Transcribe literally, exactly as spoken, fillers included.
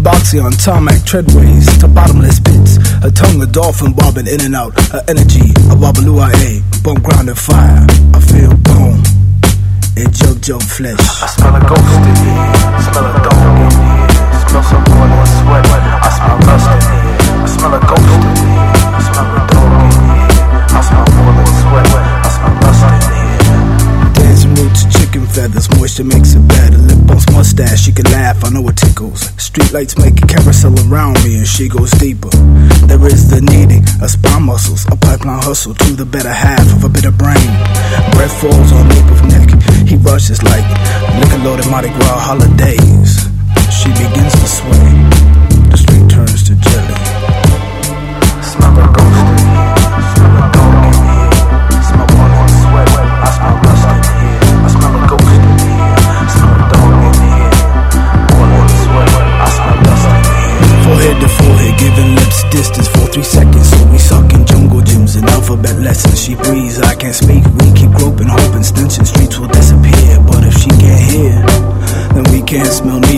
boxy on tarmac treadways to bottomless pits. A tongue of dolphin bobbing in and out. Her energy, a Babalu I A, bump grounded fire. I feel bone, it jug jug flesh. I smell a ghost in here, smell a dog in here, smell some boiling sweat. I smell lust in here, I smell a ghost in here, I smell a dog in here, I smell boiling sweat. I smell lust in here. Dancing roots, chicken feathers, moisture makes it better. Lip bumps, mustache, she can laugh, I know it tickles. Streetlights make a carousel around me and she goes deeper. There is the needing of spine muscles, a pipeline hustle to the better half of a bitter brain. Breath falls on nape of neck, he rushes like liquor loaded Mardi Gras holidays. She begins to sway, the street turns to jelly. Smell a ghost in here, smell a dog in here, smell boiling sweat. I smell lust in here, I smell a ghost in here, smell a dog in here, boiling sweat. I smell lust in here. Forehead to forehead, giving lips distance for three seconds. So we suck in jungle gyms and alphabet lessons. She breathes, I can't speak. We keep groping, hoping stenching streets will disappear. But if she can't hear, then we can't smell.